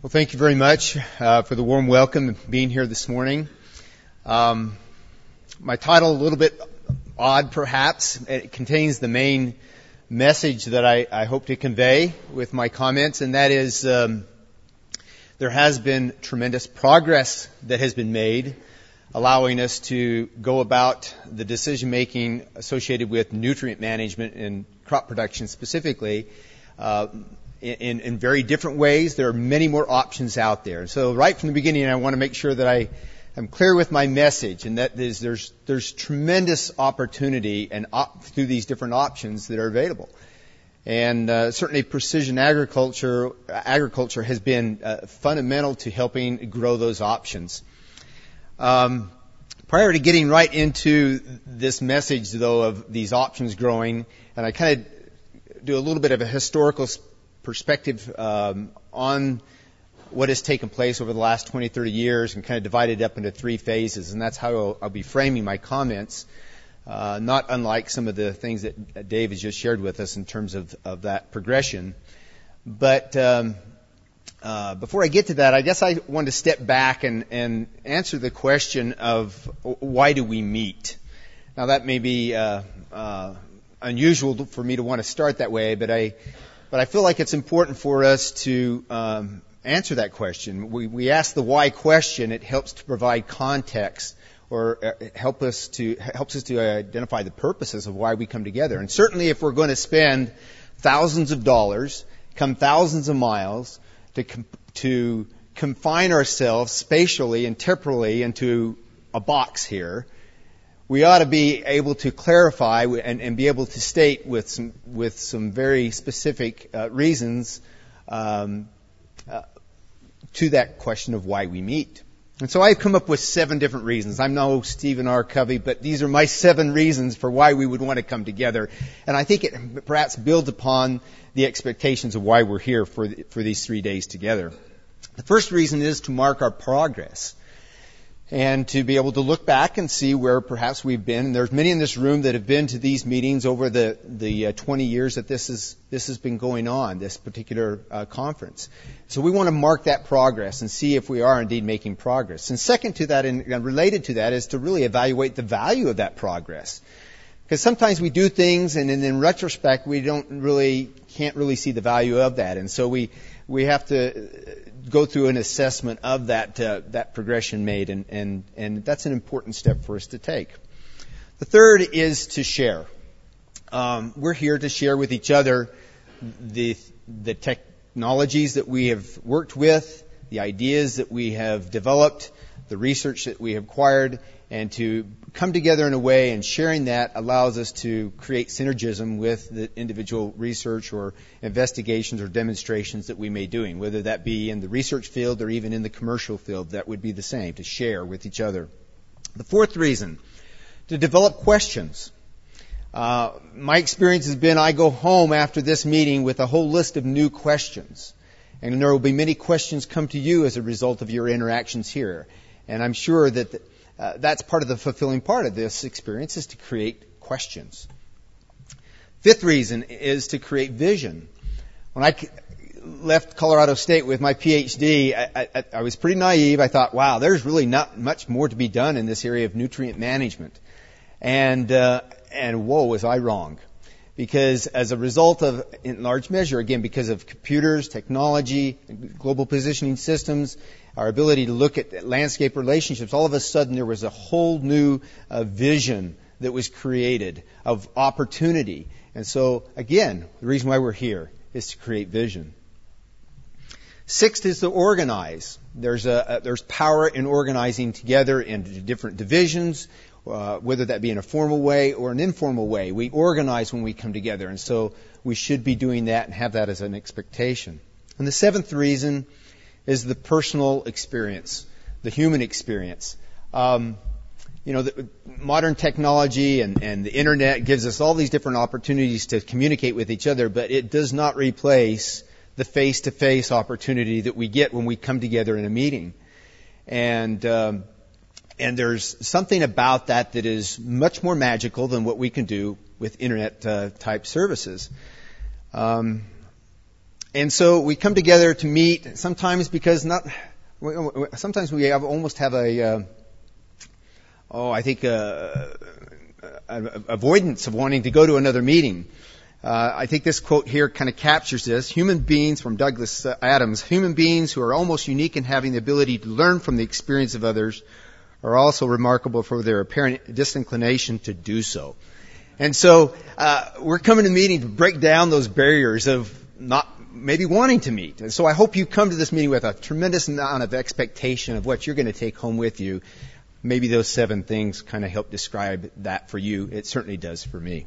Well, thank you very much for the warm welcome and being here this morning. My title, a little bit odd perhaps. It contains the main message that I hope to convey with my comments, and that is there has been tremendous progress that has been made, allowing us to go about the decision-making associated with nutrient management and crop production specifically in very different ways. There are many more options out there. So right from the beginning, I want to make sure that I am clear with my message, and that is there's tremendous opportunity and through these different options that are available. And certainly precision agriculture has been fundamental to helping grow those options. Prior to getting right into this message, though, of these options growing, and I kind of do a little bit of a historical perspective on what has taken place over the last 20, 30 years and kind of divide it up into three phases. And that's how I'll be framing my comments, not unlike some of the things that Dave has just shared with us in terms of that progression. But before I get to that, I guess I want to step back and answer the question of why do we meet? Now, that may be unusual for me to want to start that way, but I feel like it's important for us to answer that question. We ask the why question. It helps to provide context, or helps us to identify the purposes of why we come together. And certainly, if we're going to spend thousands of dollars, come thousands of miles to confine ourselves spatially and temporally into a box here, we ought to be able to clarify and be able to state with some very specific reasons to that question of why we meet. And so I've come up with 7 different reasons. I'm no Stephen R. Covey, but these are my 7 reasons for why we would want to come together. And I think it perhaps builds upon the expectations of why we're here for these 3 days together. The first reason is to mark our progress, and to be able to look back and see where perhaps we've been. And there's many in this room that have been to these meetings over the 20 years that this has been going on, this particular conference. So we want to mark that progress and see if we are indeed making progress. And second to that, and related to that, is to really evaluate the value of that progress. Because sometimes we do things, and in retrospect, we can't really see the value of that. And so we have to go through an assessment of that progression made, and that's an important step for us to take. The third is to share. We're here to share with each other the technologies that we have worked with, the ideas that we have developed, the research that we have acquired, and to come together in a way, and sharing that allows us to create synergism with the individual research or investigations or demonstrations that we may be doing, whether that be in the research field or even in the commercial field. That would be the same, to share with each other. The fourth reason, to develop questions. My experience has been I go home after this meeting with a whole list of new questions. And there will be many questions come to you as a result of your interactions here. And I'm sure that that's part of the fulfilling part of this experience, is to create questions. Fifth reason is to create vision. When I left Colorado State with my PhD, I was pretty naive. I thought, wow, there's really not much more to be done in this area of nutrient management. And whoa, was I wrong. Because as a result of, in large measure, again, because of computers, technology, global positioning systems, our ability to look at landscape relationships, all of a sudden there was a whole new vision that was created of opportunity. And so, again, the reason why we're here is to create vision. Sixth is to organize. There's power in organizing together into different divisions, whether that be in a formal way or an informal way. We organize when we come together, and so we should be doing that and have that as an expectation. And the seventh reason is the personal experience, the human experience. The modern technology and the internet gives us all these different opportunities to communicate with each other, but it does not replace the face-to-face opportunity that we get when we come together in a meeting. And there's something about that is much more magical than what we can do with internet type services. And so we come together to meet, sometimes because sometimes we almost have avoidance of wanting to go to another meeting. I think this quote here kind of captures this. Human beings, from Douglas Adams, human beings who are almost unique in having the ability to learn from the experience of others are also remarkable for their apparent disinclination to do so. And so we're coming to the meeting to break down those barriers of not maybe wanting to meet. And so I hope you come to this meeting with a tremendous amount of expectation of what you're going to take home with you. Maybe those 7 things kind of help describe that for you. It certainly does for me.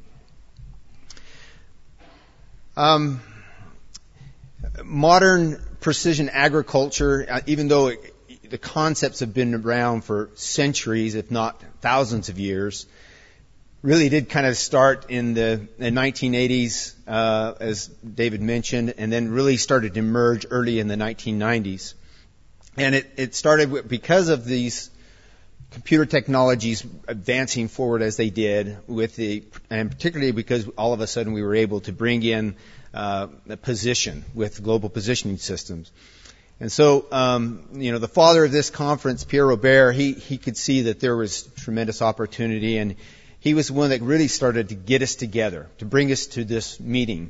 Modern precision agriculture, even though the concepts have been around for centuries, if not thousands of years, really did kind of start in the 1980s, as David mentioned, and then really started to emerge early in the 1990s. And it started because of these computer technologies advancing forward as they did, and particularly because all of a sudden we were able to bring in a position with global positioning systems. And so, the father of this conference, Pierre Robert, he could see that there was tremendous opportunity, and he was the one that really started to get us together, to bring us to this meeting.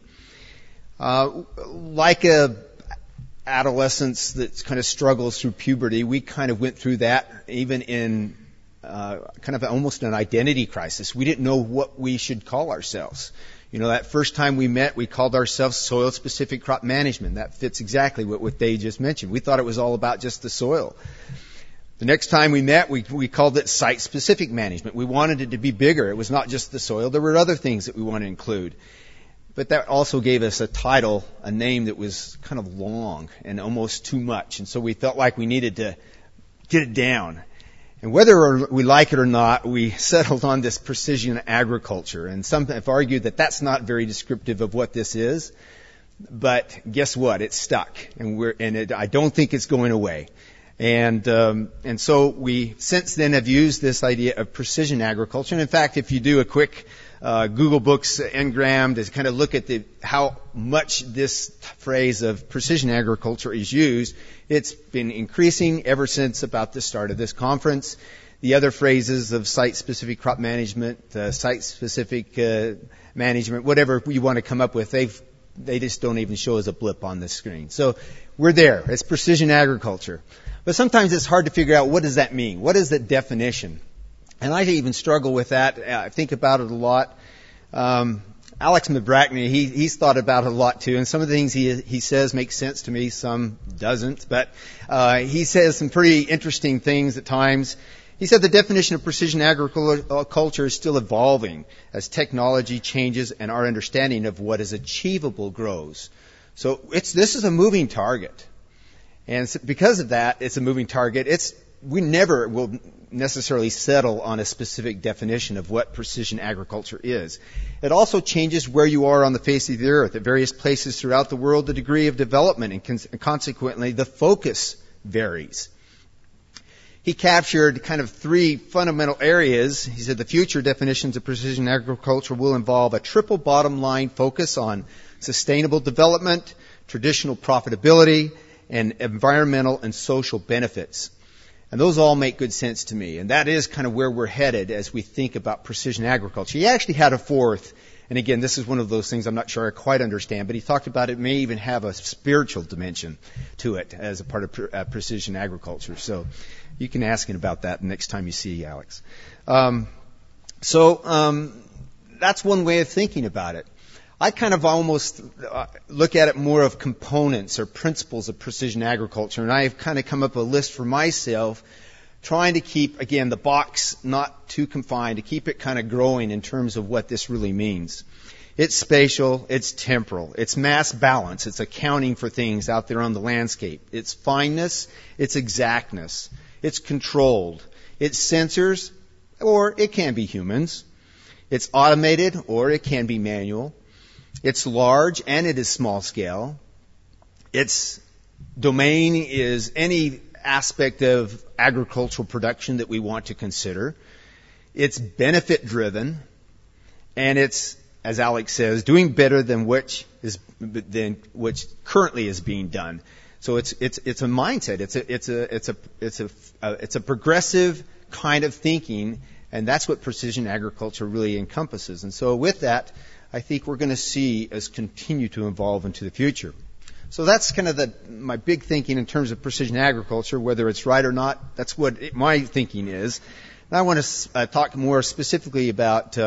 Like a adolescence that kind of struggles through puberty, we kind of went through that even in kind of almost an identity crisis. We didn't know what we should call ourselves. That first time we met, we called ourselves soil-specific crop management. That fits exactly what Dave just mentioned. We thought it was all about just the soil. The next time we met, we called it site-specific management. We wanted it to be bigger. It was not just the soil. There were other things that we wanted to include. But that also gave us a title, a name that was kind of long and almost too much. And so we felt like we needed to get it down. And whether we like it or not, we settled on this precision agriculture. And some have argued that that's not very descriptive of what this is. But guess what? It's stuck. I don't think it's going away. And so we since then have used this idea of precision agriculture. And in fact, if you do a quick Google Books Ngram to kind of look at how much this phrase of precision agriculture is used, it's been increasing ever since about the start of this conference. The other phrases of site-specific crop management, site-specific management, whatever you want to come up with, they just don't even show as a blip on the screen. So we're there. It's precision agriculture. But sometimes it's hard to figure out, what does that mean? What is that definition? And I even struggle with that. I think about it a lot. Alex McBrackney, he's thought about it a lot too, and some of the things he says make sense to me, some doesn't. But he says some pretty interesting things at times. He said the definition of precision agriculture is still evolving as technology changes and our understanding of what is achievable grows. So this is a moving target. And because of that, it's a moving target. We never will necessarily settle on a specific definition of what precision agriculture is. It also changes where you are on the face of the earth. At various places throughout the world, the degree of development and consequently the focus varies. He captured kind of 3 fundamental areas. He said the future definitions of precision agriculture will involve a triple bottom line focus on sustainable development, traditional profitability, and environmental and social benefits. And those all make good sense to me. And that is kind of where we're headed as we think about precision agriculture. He actually had a 4th. And again, this is one of those things I'm not sure I quite understand. But he talked about it may even have a spiritual dimension to it as a part of precision agriculture. So you can ask him about that next time you see Alex. That's one way of thinking about it. I kind of almost look at it more of components or principles of precision agriculture, and I've kind of come up with a list for myself, trying to keep, again, the box not too confined, to keep it kind of growing in terms of what this really means. It's spatial, it's temporal, it's mass balance, it's accounting for things out there on the landscape, it's fineness, it's exactness, it's controlled, it's sensors, or it can be humans, it's automated, or it can be manual. It's large and it is small scale. Its domain is any aspect of agricultural production that we want to consider. It's benefit driven, and it's, as Alex says, doing better than which is than which currently is being done. So it's a mindset. It's a progressive kind of thinking, and that's what precision agriculture really encompasses. And so with that, I think we're going to see us continue to evolve into the future. So that's kind of my big thinking in terms of precision agriculture, whether it's right or not. That's what my thinking is. Now I want to talk more specifically about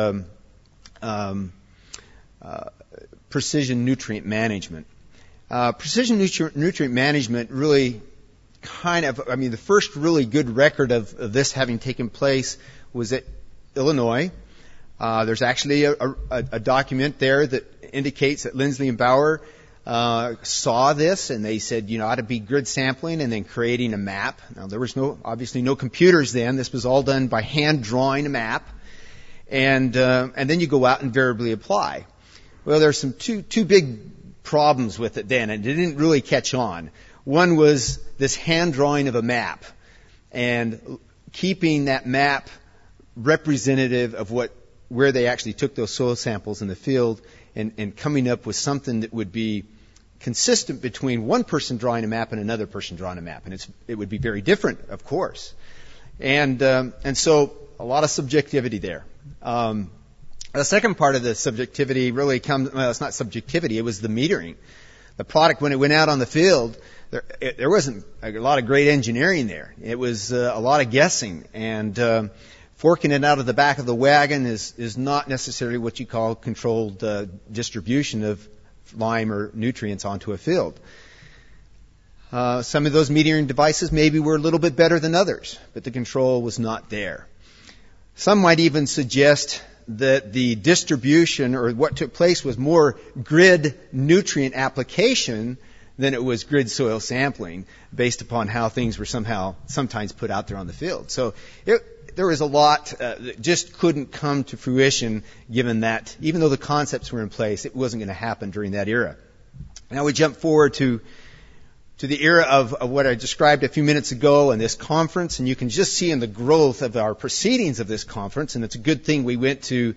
precision nutrient management. Precision nutrient management really the first really good record of this having taken place was at Illinois. There's actually a document there that indicates that Lindsley and Bauer saw this, and they said, ought to be grid sampling and then creating a map. Now, there was obviously no computers then. This was all done by hand drawing a map, and then you go out and variably apply. Well, there's some two big problems with it then, and it didn't really catch on. One was this hand drawing of a map and keeping that map representative of where they actually took those soil samples in the field, and coming up with something that would be consistent between one person drawing a map and another person drawing a map. And it would be very different, of course. And so a lot of subjectivity there. The second part of the subjectivity really it's not subjectivity, it was the metering. The product, when it went out on the field, there wasn't a lot of great engineering there. It was a lot of guessing, and forking it out of the back of the wagon is not necessarily what you call controlled distribution of lime or nutrients onto a field. Some of those metering devices maybe were a little bit better than others, but the control was not there. Some might even suggest that the distribution or what took place was more grid nutrient application than it was grid soil sampling, based upon how things were sometimes put out there on the field. So there was a lot that just couldn't come to fruition, given that even though the concepts were in place, it wasn't going to happen during that era. Now we jump forward to the era of what I described a few minutes ago in this conference, and you can just see in the growth of our proceedings of this conference, and it's a good thing we went to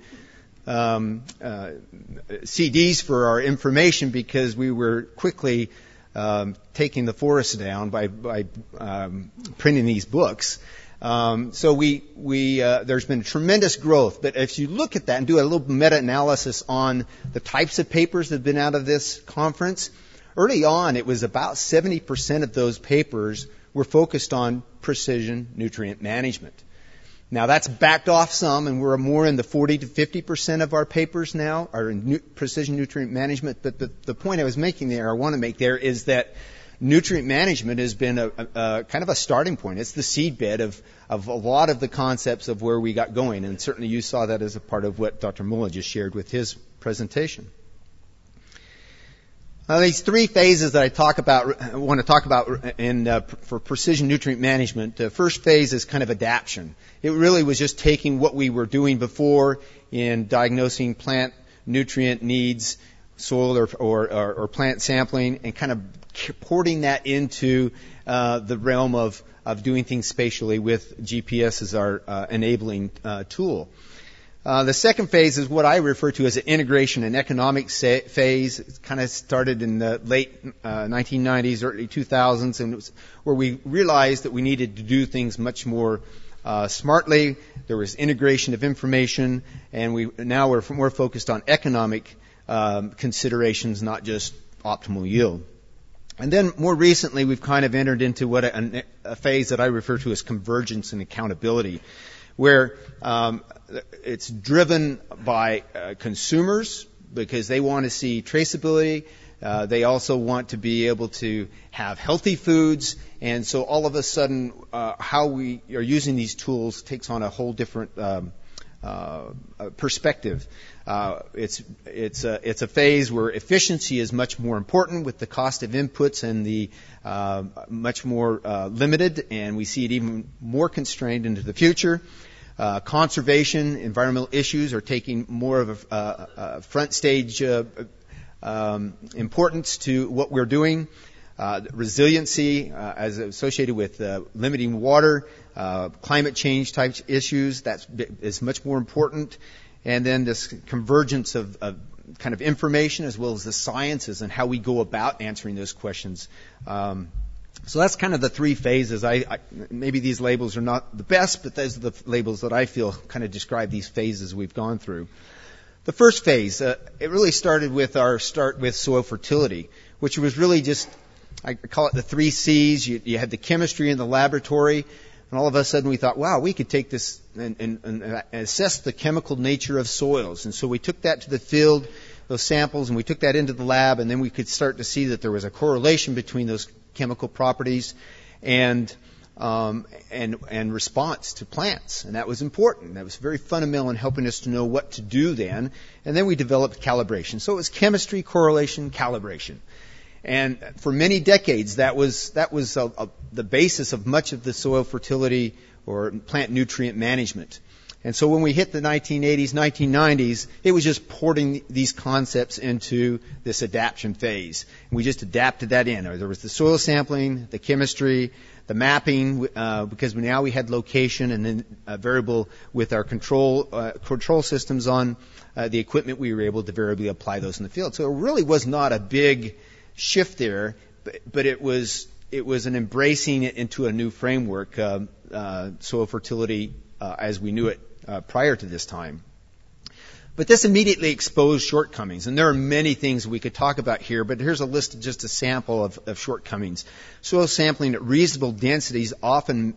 CDs for our information, because we were quickly taking the forest down by printing these books. So there's been tremendous growth. But if you look at that and do a little meta-analysis on the types of papers that have been out of this conference, early on it was about 70% of those papers were focused on precision nutrient management. Now that's backed off some, and we're more in the 40 to 50% of our papers now are in precision nutrient management. But the point I was making there, I want to make there, is that nutrient management has been a kind of a starting point. It's the seedbed of a lot of the concepts of where we got going, and certainly you saw that as a part of what Dr. Mulla just shared with his presentation. These three phases that I want to talk about for precision nutrient management. The first phase is kind of adaptation. It really was just taking what we were doing before in diagnosing plant nutrient needs, soil or plant sampling, and kind of porting that into the realm of doing things spatially with GPS as our enabling tool. The second phase is what I refer to as an integration and economic phase. It kind of started in the late 1990s, early 2000s, and it was where we realized that we needed to do things much more smartly. There was integration of information, and we're more focused on economic considerations, not just optimal yield. And then more recently, we've kind of entered into what a phase that I refer to as convergence and accountability, where it's driven by consumers because they want to see traceability. They also want to be able to have healthy foods. And so all of a sudden, how we are using these tools takes on a whole different perspective. It's a phase where efficiency is much more important, with the cost of inputs and the much more limited, and we see it even more constrained into the future. Conservation, environmental issues are taking more of a front stage importance to what we're doing. Resiliency as associated with limiting water, climate change type issues, is much more important. And then this convergence of kind of information as well as the sciences and how we go about answering those questions. So that's kind of the three phases. Maybe these labels are not the best, but those are the labels that I feel kind of describe these phases we've gone through. The first phase, it really started with our start with soil fertility, which was really just, I call it the 3 C's. You had the chemistry in the laboratory, and all of a sudden we thought, wow, we could take this and assess the chemical nature of soils. And so we took that to the field, those samples, and we took that into the lab, and then we could start to see that there was a correlation between those chemical properties and response to plants. And that was important. That was very fundamental in helping us to know what to do then. And then we developed calibration. So it was chemistry, correlation, calibration. And for many decades, that was the basis of much of the soil fertility or plant nutrient management. And so when we hit the 1980s, 1990s, it was just porting these concepts into this adaptation phase. And we just adapted that in. There was the soil sampling, the chemistry, the mapping, because now we had location and then a variable with our control systems on the equipment. We were able to variably apply those in the field. So it really was not a big shift there, but it was an embracing it into a new framework, soil fertility as we knew it prior to this time. But this immediately exposed shortcomings, and there are many things we could talk about here, but here's a list of just a sample of shortcomings. Soil sampling at reasonable densities often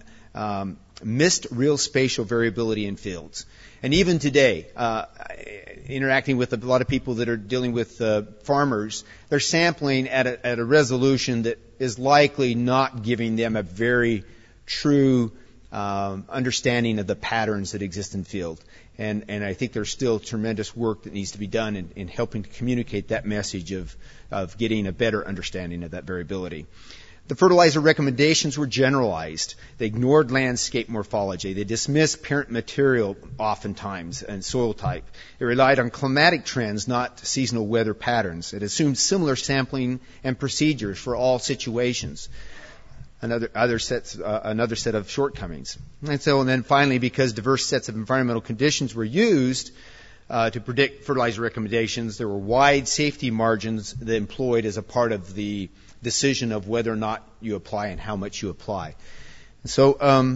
missed real spatial variability in fields. And even today, interacting with a lot of people that are dealing with farmers, they're sampling at a resolution that is likely not giving them a very true understanding of the patterns that exist in field. And I think there's still tremendous work that needs to be done in helping to communicate that message of getting a better understanding of that variability. The fertilizer recommendations were generalized. They ignored landscape morphology. They dismissed parent material oftentimes and soil type. It relied on climatic trends, not seasonal weather patterns. It assumed similar sampling and procedures for all situations. Another set of shortcomings. And then finally, because diverse sets of environmental conditions were used to predict fertilizer recommendations, there were wide safety margins that employed as a part of the decision of whether or not you apply and how much you apply. And so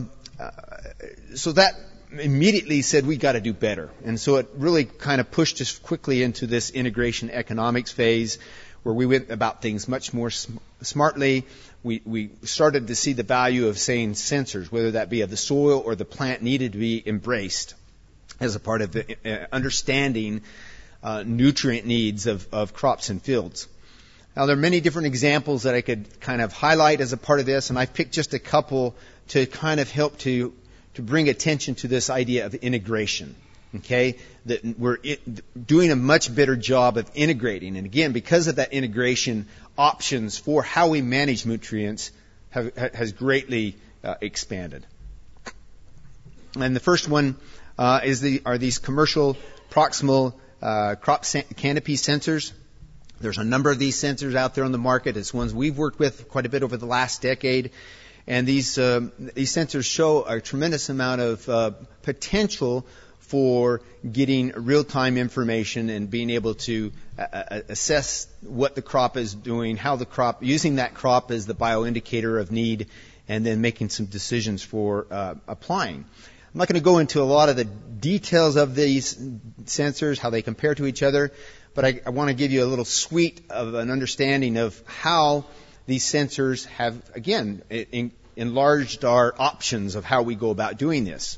that immediately said we got to do better. And so it really kind of pushed us quickly into this integration economics phase, where we went about things much more smartly. We started to see the value of saying sensors, whether that be of the soil or the plant, needed to be embraced as a part of understanding nutrient needs of crops and fields. Now, there are many different examples that I could kind of highlight as a part of this, and I've picked just a couple to kind of help to bring attention to this idea of integration. Okay, that we're doing a much better job of integrating. And again, because of that integration, options for how we manage nutrients has greatly expanded. And the first one are these commercial proximal crop canopy sensors. There's a number of these sensors out there on the market. It's ones we've worked with quite a bit over the last decade. And these sensors show a tremendous amount of potential for getting real-time information and being able to assess what the crop is doing, how the crop, using that crop as the bioindicator of need, and then making some decisions for applying. I'm not going to go into a lot of the details of these sensors, how they compare to each other, but I want to give you a little suite of an understanding of how these sensors have, again, enlarged our options of how we go about doing this.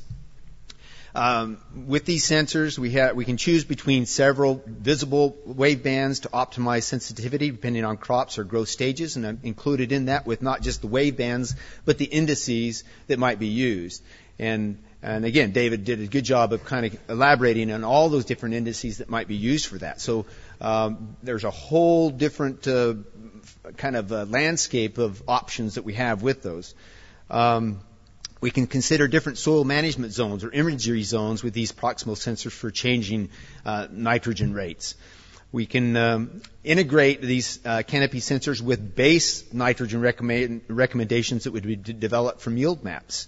With these sensors, we can choose between several visible wave bands to optimize sensitivity depending on crops or growth stages, and I'm included in that with not just the wave bands, but the indices that might be used. And again, David did a good job of kind of elaborating on all those different indices that might be used for that. So there's a whole different kind of landscape of options that we have with those. We can consider different soil management zones or imagery zones with these proximal sensors for changing nitrogen rates. We can integrate these canopy sensors with base nitrogen recommendations that would be developed from yield maps.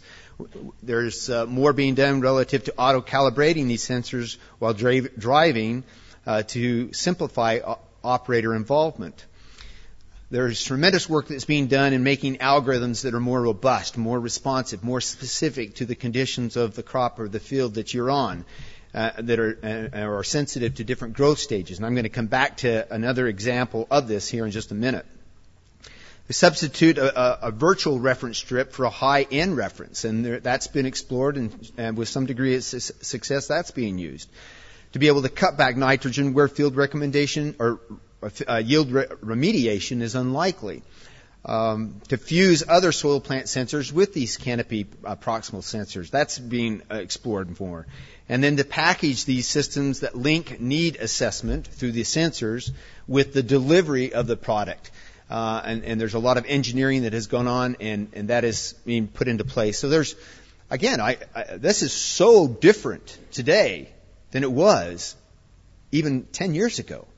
There's more being done relative to auto-calibrating these sensors while driving to simplify operator involvement. There's tremendous work that's being done in making algorithms that are more robust, more responsive, more specific to the conditions of the crop or the field that you're on, that are sensitive to different growth stages. And I'm going to come back to another example of this here in just a minute. They substitute a virtual reference strip for a high-end reference, and that's been explored, and with some degree of success, that's being used to be able to cut back nitrogen where field recommendation or yield remediation is unlikely. To fuse other soil plant sensors with these canopy proximal sensors, that's being explored more. And then to package these systems that link need assessment through the sensors with the delivery of the product. And there's a lot of engineering that has gone on, and that is being put into place. So there's, again, this is so different today than it was even 10 years ago.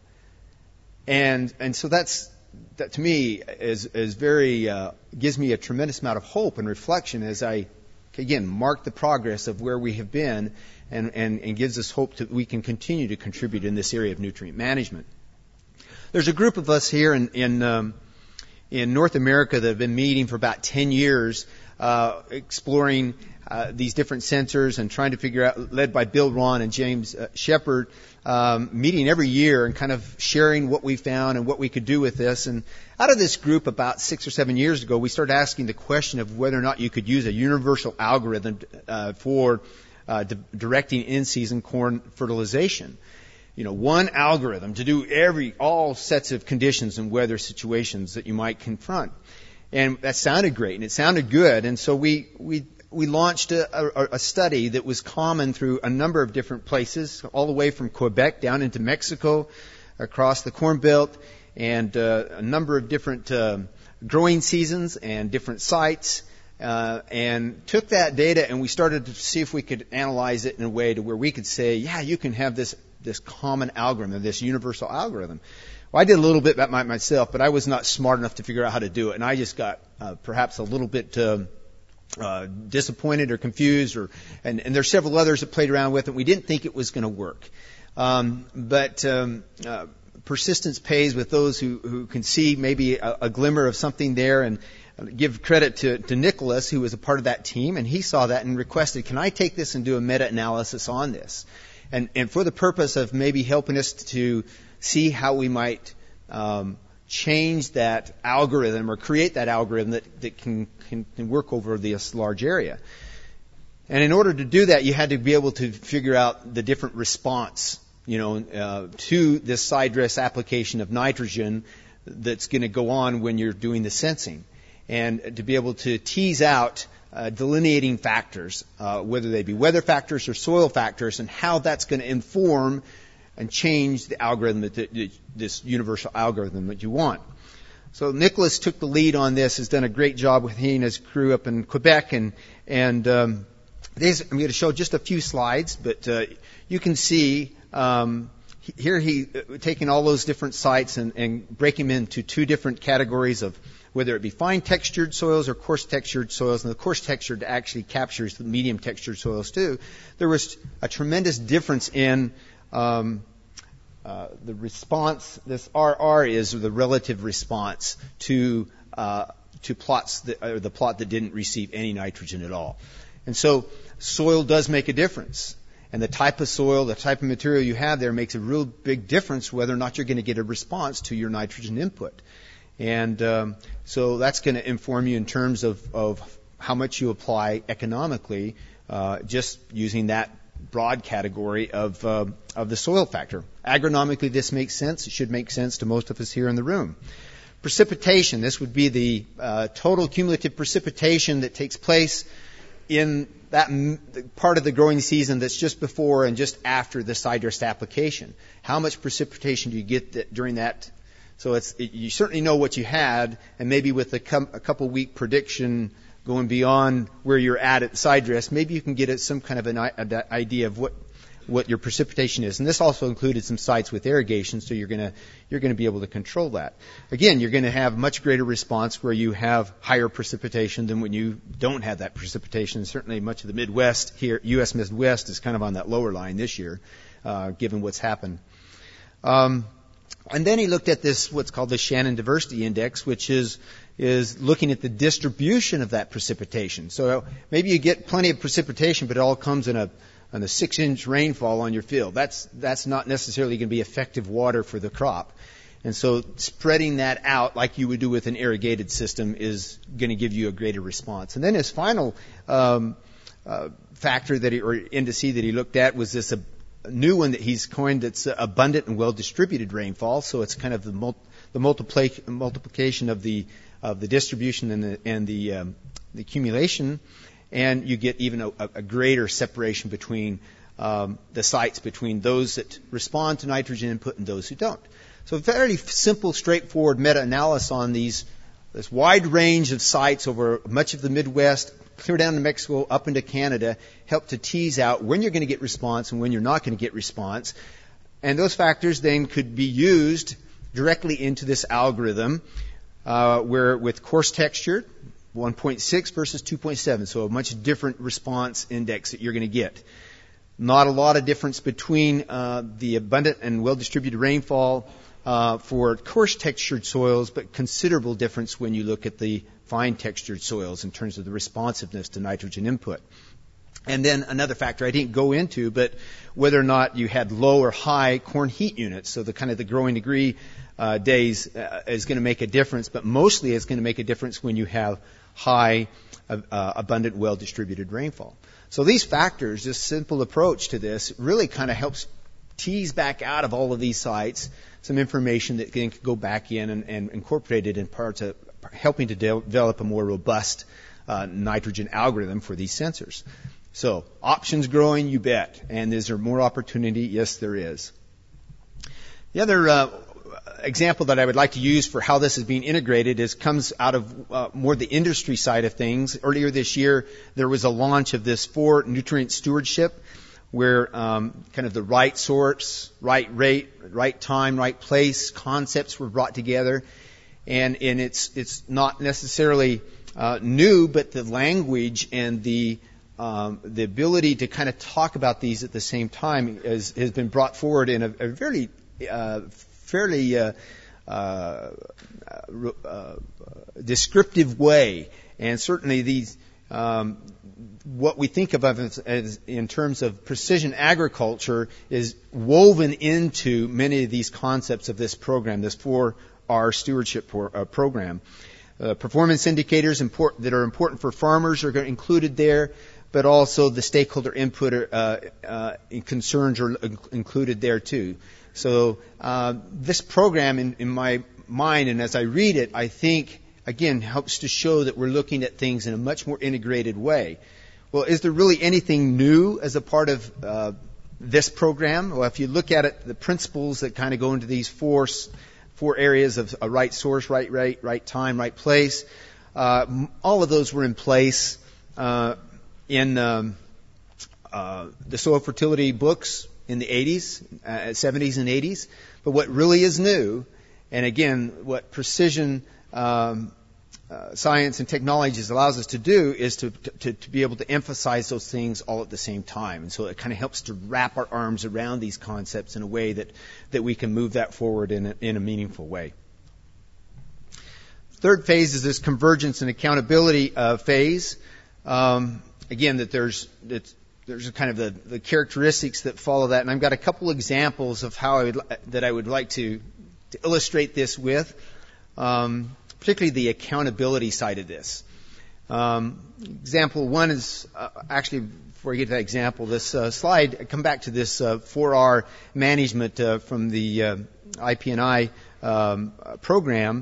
And so that to me is very gives me a tremendous amount of hope and reflection as I again mark the progress of where we have been, and gives us hope that we can continue to contribute in this area of nutrient management. There's a group of us here in North America that have been meeting for about 10 years, exploring these different sensors and trying to figure out, led by Bill Ron and James Shepard, meeting every year and kind of sharing what we found and what we could do with this. And out of this group, about 6 or 7 years ago, we started asking the question of whether or not you could use a universal algorithm for directing in-season corn fertilization. You know, one algorithm to do all sets of conditions and weather situations that you might confront. And that sounded great, and it sounded good. And so we launched a study that was common through a number of different places, all the way from Quebec down into Mexico, across the Corn Belt, and a number of different growing seasons and different sites, and took that data and we started to see if we could analyze it in a way to where we could say, yeah, you can have this common algorithm, this universal algorithm. Well, I did a little bit about myself, but I was not smart enough to figure out how to do it, and I just got perhaps a little bit disappointed or confused, and there's several others that played around with it. We didn't think it was going to work, but persistence pays with those who can see maybe a glimmer of something there. And give credit to Nicholas, who was a part of that team, and he saw that and requested, can I take this and do a meta-analysis on this? And for the purpose of maybe helping us to see how we might change that algorithm or create that algorithm that can work over this large area. And in order to do that, you had to be able to figure out the different response, to this side dress application of nitrogen that's going to go on when you're doing the sensing. And to be able to tease out delineating factors, whether they be weather factors or soil factors, and how that's going to inform and change the algorithm, this universal algorithm that you want. So Nicholas took the lead on this, has done a great job with he and his crew up in Quebec, and I'm going to show just a few slides, but you can see here he taking all those different sites and breaking them into two different categories of whether it be fine textured soils or coarse textured soils, and the coarse textured actually captures the medium textured soils too. There was a tremendous difference in the response. This RR is the relative response to plots the plot that didn't receive any nitrogen at all. And so soil does make a difference. And the type of soil, the type of material you have there makes a real big difference whether or not you're going to get a response to your nitrogen input. And so that's going to inform you in terms of how much you apply economically, just using that broad category of the soil factor. Agronomically, this makes sense. It should make sense to most of us here in the room. Precipitation. This would be the total cumulative precipitation that takes place in that part of the growing season that's just before and just after the side dress application. How much precipitation do you get during that? So you certainly know what you had, and maybe with a couple week prediction going beyond where you're at the side dress, maybe you can get some kind of an idea of what your precipitation is. And this also included some sites with irrigation, so you're going to be able to control that. Again, you're going to have much greater response where you have higher precipitation than when you don't have that precipitation. Certainly much of the Midwest here, U.S. Midwest, is kind of on that lower line this year, given what's happened. And then he looked at this, what's called the Shannon Diversity Index, which is looking at the distribution of that precipitation. So maybe you get plenty of precipitation, but it all comes in a 6-inch rainfall on your field. That's not necessarily going to be effective water for the crop. And so spreading that out like you would do with an irrigated system is going to give you a greater response. And then his final factor or indice that he looked at was this new one that he's coined that's abundant and well-distributed rainfall. So it's kind of the multiplication of the distribution and the accumulation, and you get even a greater separation between the sites between those that respond to nitrogen input and those who don't. So a very simple, straightforward meta-analysis on this wide range of sites over much of the Midwest, clear down to Mexico, up into Canada, help to tease out when you're going to get response and when you're not going to get response. And those factors then could be used directly into this algorithm, where with coarse texture, 1.6 versus 2.7, so a much different response index that you're going to get. Not a lot of difference between the abundant and well-distributed rainfall for coarse textured soils, but considerable difference when you look at the fine textured soils in terms of the responsiveness to nitrogen input. And then another factor I didn't go into, but whether or not you had low or high corn heat units, so the kind of the growing degree days is going to make a difference, but mostly it's going to make a difference when you have high, abundant, well-distributed rainfall. So these factors, this simple approach to this, really kind of helps tease back out of all of these sites some information that can go back in and incorporate it in parts of helping to develop a more robust nitrogen algorithm for these sensors. So options growing, you bet. And is there more opportunity? Yes, there is. The other example that I would like to use for how this is being integrated comes out of more the industry side of things. Earlier this year, there was a launch of this 4 nutrient stewardship, where kind of the right source, right rate, right time, right place concepts were brought together. And it's not necessarily new, but the language and the ability to kind of talk about these at the same time has been brought forward in a very fairly descriptive way. And certainly these what we think of as in terms of precision agriculture is woven into many of these concepts of this program, this 4R stewardship program. Performance indicators that are important for farmers are included there, but also the stakeholder input concerns are included there too. So this program, in my mind, and as I read it, I think, again, helps to show that we're looking at things in a much more integrated way. Well, is there really anything new as a part of this program? Well, if you look at it, the principles that kind of go into these four areas of a right source, right rate, right time, right place, all of those were in place in the soil fertility books in the 80s, 70s and 80s. But what really is new, and again, what precision science and technologies allows us to do is to be able to emphasize those things all at the same time. And so it kind of helps to wrap our arms around these concepts in a way that we can move that forward in a meaningful way. Third phase is this convergence and accountability phase. Again, that there's kind of the characteristics that follow that, and I've got a couple examples of how I would like to illustrate this with. Particularly the accountability side of this. Example one is, actually, before I get to that example, this slide, I come back to this 4R management from the IP&I program.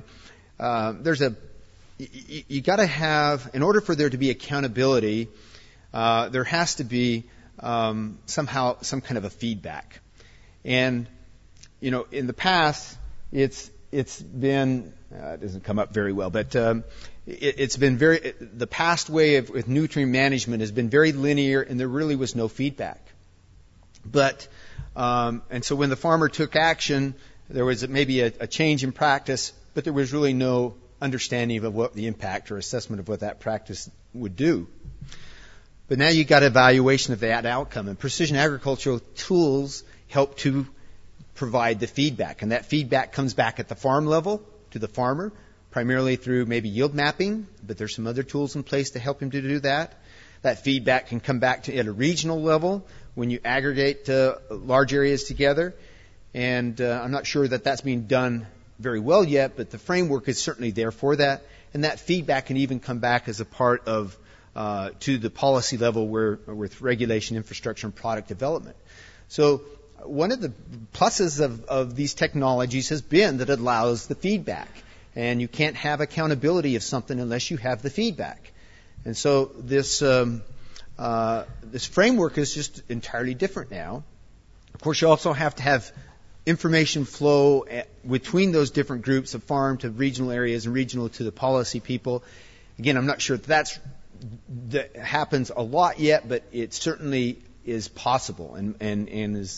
You got to have, in order for there to be accountability, there has to be somehow some kind of a feedback. And, in the past, it's been, it doesn't come up very well, but it's been the past way with nutrient management has been very linear, and there really was no feedback. But, and so when the farmer took action, there was maybe a change in practice, but there was really no understanding of what the impact or assessment of what that practice would do. But now you've got evaluation of that outcome, and precision agricultural tools help to provide the feedback. And that feedback comes back at the farm level to the farmer, primarily through maybe yield mapping, but there's some other tools in place to help him to do that. That feedback can come back to at a regional level when you aggregate large areas together. And I'm not sure that that's being done very well yet, but the framework is certainly there for that. And that feedback can even come back as a part of to the policy level with regulation, infrastructure, and product development. So one of the pluses of these technologies has been that it allows the feedback. And you can't have accountability of something unless you have the feedback. And so this framework is just entirely different now. Of course, you also have to have information flow between those different groups of farm to regional areas and regional to the policy people. Again, I'm not sure that happens a lot yet, but it certainly is possible and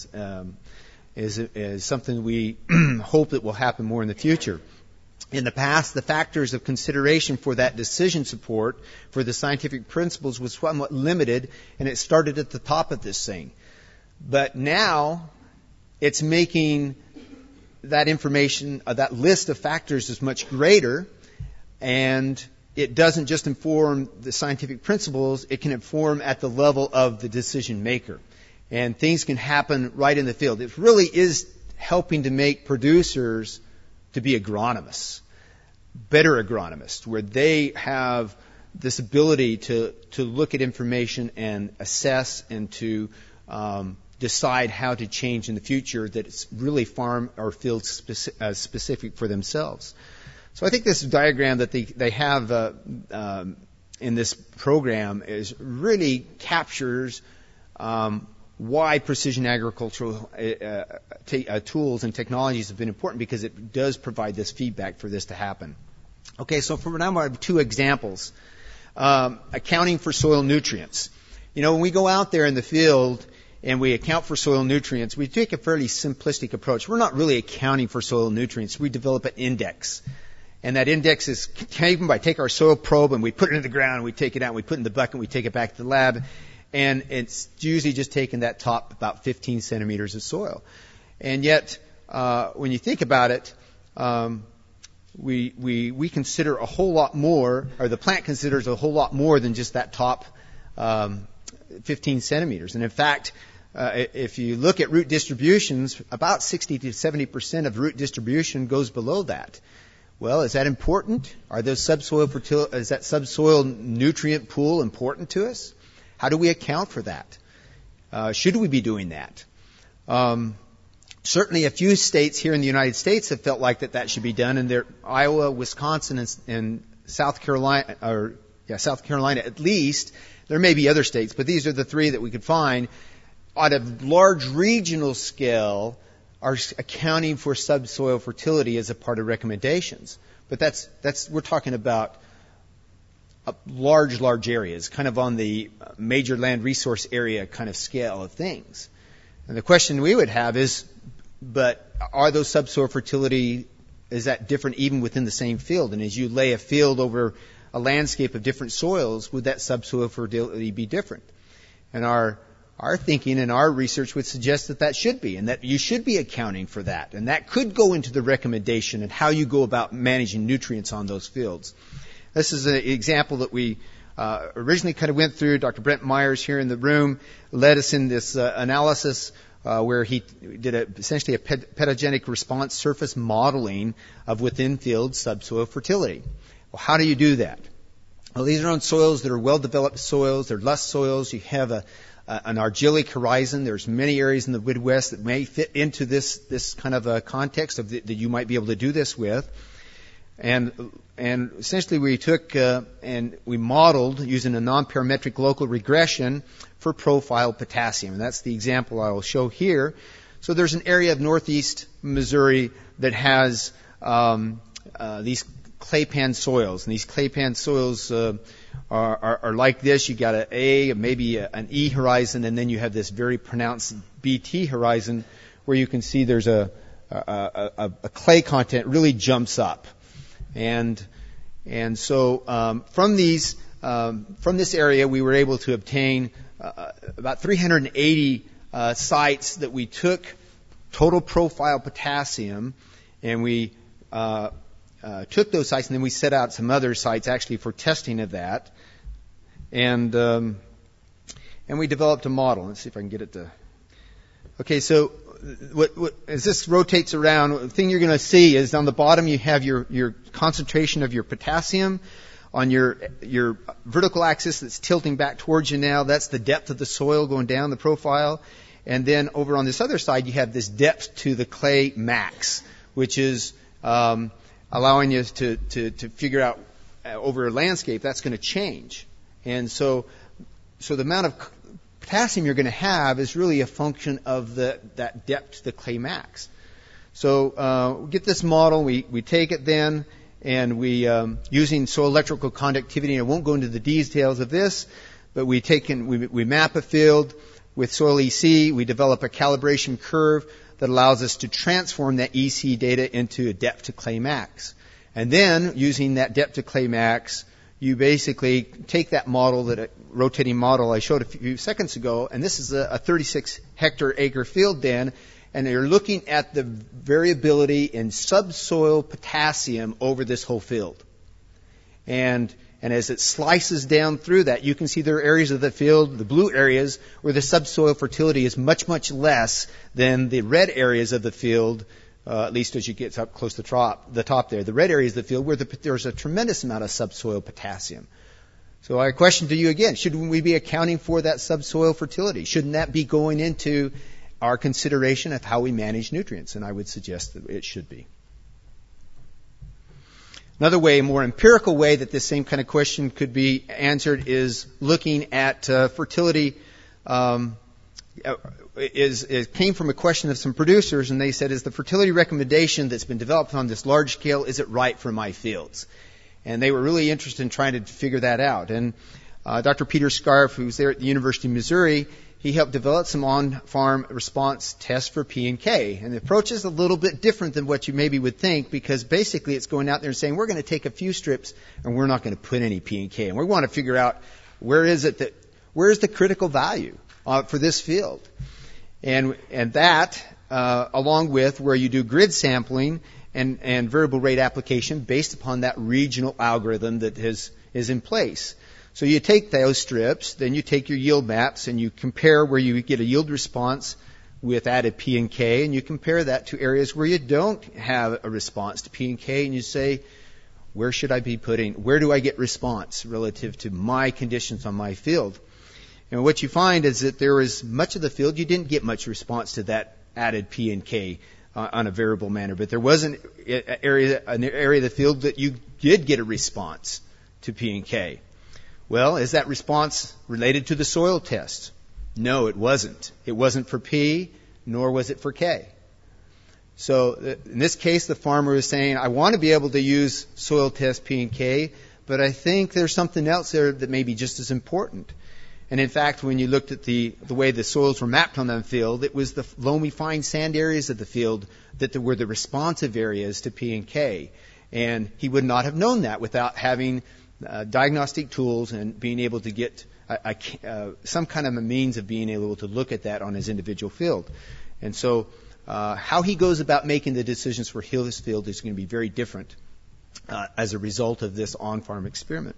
is something we hope that will happen more in the future. In the past, the factors of consideration for that decision support for the scientific principles was somewhat limited, and it started at the top of this thing. But now, it's making that information, that list of factors is much greater, and it doesn't just inform the scientific principles, it can inform at the level of the decision maker. And things can happen right in the field. It really is helping to make producers to be agronomists, better agronomists, where they have this ability to look at information and assess and to decide how to change in the future that it's really farm or field specific for themselves. So I think this diagram that they have in this program really captures why precision agricultural tools and technologies have been important, because it does provide this feedback for this to happen. Okay, so for now I have two examples. Accounting for soil nutrients. You know, when we go out there in the field and we account for soil nutrients, we take a fairly simplistic approach. We're not really accounting for soil nutrients. We develop an index. And that index is taken by take our soil probe and we put it in the ground, we take it out, we put it in the bucket, we take it back to the lab. And it's usually just taking that top about 15 centimeters of soil. And yet, when you think about it, we consider a whole lot more, or the plant considers a whole lot more than just that top 15 centimeters. And in fact, if you look at root distributions, about 60 to 70% of root distribution goes below that. Well, is that important? Are those is that subsoil nutrient pool important to us? How do we account for that? Should we be doing that? Certainly a few states here in the United States have felt like that should be done, and Iowa, Wisconsin, and South Carolina at least. There may be other states, but these are the three that we could find on a large regional scale are accounting for subsoil fertility as a part of recommendations. But we're talking about large areas, kind of on the major land resource area kind of scale of things. And the question we would have is, but are those subsoil fertility, is that different even within the same field? And as you lay a field over a landscape of different soils, would that subsoil fertility be different? And our thinking and our research would suggest that should be, and that you should be accounting for that. And that could go into the recommendation and how you go about managing nutrients on those fields. This is an example that we originally kind of went through. Dr. Brent Myers here in the room led us in this analysis where he did essentially a pedogenic response surface modeling of within-field subsoil fertility. Well, how do you do that? Well, these are on soils that are well-developed soils. They're lush soils. You have an argillic horizon. There's many areas in the Midwest that may fit into this kind of a context that you might be able to do this with. And essentially we took and we modeled using a non-parametric local regression for profile potassium. And that's the example I will show here. So there's an area of northeast Missouri that has these claypan soils. And these claypan soils are like this. You got an A, maybe an E horizon, and then you have this very pronounced BT horizon where you can see there's a clay content really jumps up. And so from this area, we were able to obtain about 380 sites that we took total profile potassium, and we took those sites, and then we set out some other sites actually for testing of that, and we developed a model. Let's see if I can get it to. Okay, so as this rotates around, the thing you're going to see is on the bottom you have your concentration of your potassium. On your vertical axis that's tilting back towards you now, that's the depth of the soil going down the profile. And then over on this other side, you have this depth to the clay max, which is allowing you to figure out over a landscape that's going to change. And so the amount of potassium you're going to have is really a function of that depth to the clay max. So we get this model, we take it then, and we, using soil electrical conductivity, and I won't go into the details of this, but we map a field with soil EC, we develop a calibration curve that allows us to transform that EC data into a depth to clay max. And then, using that depth to clay max, you basically take that model, that rotating model I showed a few seconds ago, and this is a 36 hectare acre field then, and you're looking at the variability in subsoil potassium over this whole field. And as it slices down through that, you can see there are areas of the field, the blue areas, where the subsoil fertility is much, much less than the red areas of the field, at least as you get up close to the top there. The red areas of the field where there's a tremendous amount of subsoil potassium. So our question to you again, should we be accounting for that subsoil fertility? Shouldn't that be going into our consideration of how we manage nutrients? And I would suggest that it should be. Another way, a more empirical way that this same kind of question could be answered is looking at fertility. It came from a question of some producers, and they said, is the fertility recommendation that's been developed on this large scale, is it right for my fields? And they were really interested in trying to figure that out. And Dr. Peter Scarf, who's there at the University of Missouri, he helped develop some on-farm response tests for P and K. And the approach is a little bit different than what you maybe would think, because basically it's going out there and saying, we're going to take a few strips and we're not going to put any P and K. And we want to figure out where is the critical value for this field. And that, along with where you do grid sampling and variable rate application based upon that regional algorithm that is in place. So you take those strips, then you take your yield maps, and you compare where you get a yield response with added P and K, and you compare that to areas where you don't have a response to P and K, and you say, where do I get response relative to my conditions on my field? And what you find is that there is much of the field you didn't get much response to that added P and K on a variable manner, but there was an area of the field that you did get a response to P and K. Well, is that response related to the soil test? No, it wasn't. It wasn't for P, nor was it for K. So in this case, the farmer is saying, I want to be able to use soil test P and K, but I think there's something else there that may be just as important. And in fact, when you looked at the way the soils were mapped on that field, it was the loamy fine sand areas of the field that were the responsive areas to P and K. And he would not have known that without having diagnostic tools and being able to get some kind of a means of being able to look at that on his individual field. And so how he goes about making the decisions for his field is going to be very different as a result of this on-farm experiment.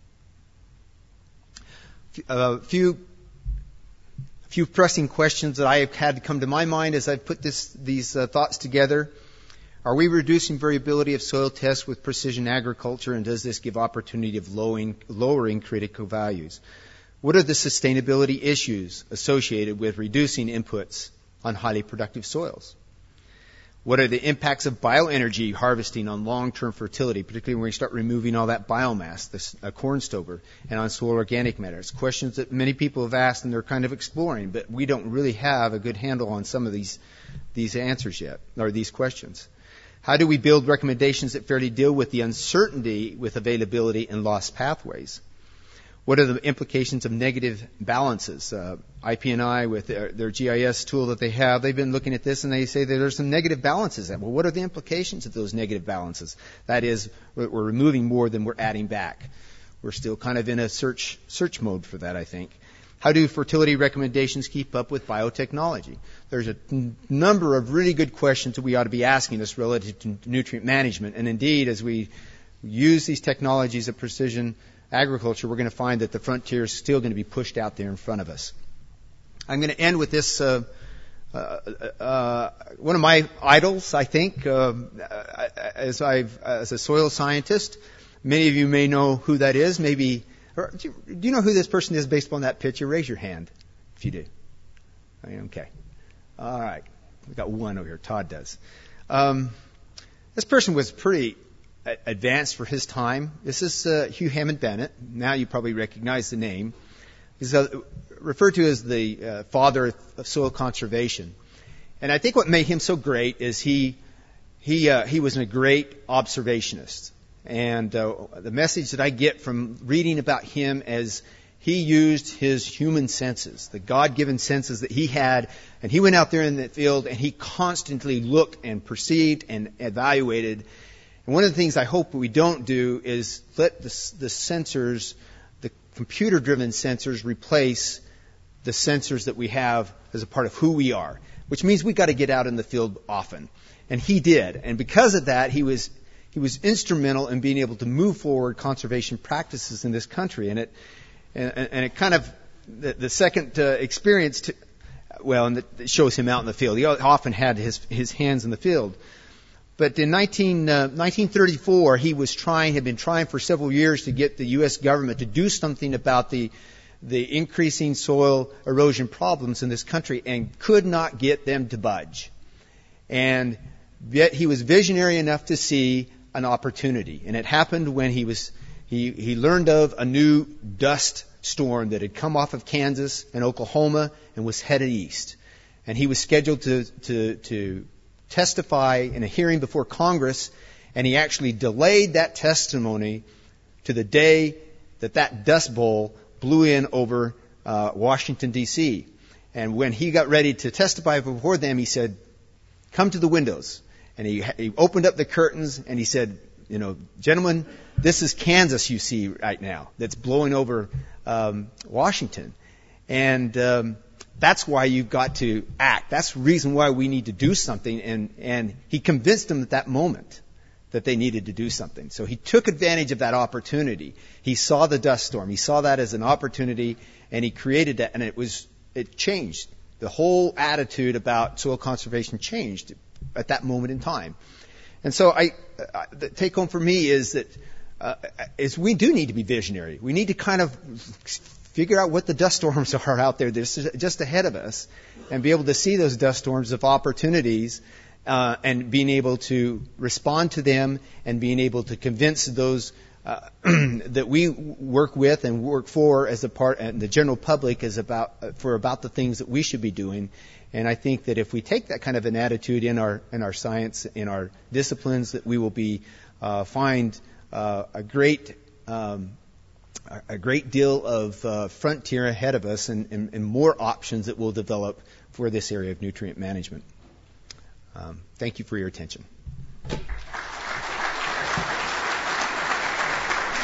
A few pressing questions that I have had to come to my mind as I've put these thoughts together. Are we reducing variability of soil tests with precision agriculture, and does this give opportunity of lowering critical values? What are the sustainability issues associated with reducing inputs on highly productive soils? What are the impacts of bioenergy harvesting on long-term fertility, particularly when we start removing all that biomass, this corn stover, and on soil organic matter? It's questions that many people have asked and they're kind of exploring, but we don't really have a good handle on some of these answers yet, or these questions. How do we build recommendations that fairly deal with the uncertainty with availability and loss pathways? What are the implications of negative balances? IP&I, with their GIS tool that they have, they've been looking at this and they say that there's some negative balances. Well, what are the implications of those negative balances? That is, we're removing more than we're adding back. We're still kind of in a search mode for that, I think. How do fertility recommendations keep up with biotechnology? There's a number of really good questions that we ought to be asking us relative to nutrient management. And indeed, as we use these technologies of precision agriculture, we're going to find that the frontier is still going to be pushed out there in front of us. I'm going to end with this. One of my idols, I think, as a soil scientist. Many of you may know who that is. Maybe, or do you know who this person is based upon that picture? Raise your hand if you do. Okay. All right. We've got one over here. Todd does. This person was pretty advanced for his time. This is Hugh Hammond Bennett. Now you probably recognize the name. He's referred to as the father of soil conservation. And I think what made him so great is he was a great observationist. And the message that I get from reading about him as he used his human senses, the God-given senses that he had, and he went out there in the field and he constantly looked and perceived and evaluated. And one of the things I hope we don't do is let the sensors, the computer-driven sensors, replace the sensors that we have as a part of who we are, which means we've got to get out in the field often. And he did. And because of that, he was instrumental in being able to move forward conservation practices in this country. And it kind of, the second experience, and it shows him out in the field. He often had his hands in the field. But in 1934, he had been trying for several years to get the U.S. government to do something about the increasing soil erosion problems in this country and could not get them to budge. And yet he was visionary enough to see an opportunity. And it happened when he learned of a new dust storm that had come off of Kansas and Oklahoma and was headed east. And he was scheduled to testify in a hearing before Congress, and he actually delayed that testimony to the day that dust bowl blew in over Washington, D.C. And when he got ready to testify before them, he said, "Come to the windows." And he opened up the curtains and he said, "Gentlemen, this is Kansas you see right now that's blowing over Washington. And that's why you've got to act. That's the reason why we need to do something." And he convinced them at that moment that they needed to do something. So he took advantage of that opportunity. He saw the dust storm. He saw that as an opportunity, and he created that, and it changed. The whole attitude about soil conservation changed at that moment in time. And so the take home for me is that we do need to be visionary. We need to kind of figure out what the dust storms are out there just ahead of us and be able to see those dust storms of opportunities and being able to respond to them and being able to convince those that we work with and work for as a part, and the general public is about the things that we should be doing. And I think that if we take that kind of an attitude in our science, in our disciplines, that we will find a great deal of frontier ahead of us and more options that we'll develop for this area of nutrient management. Thank you for your attention.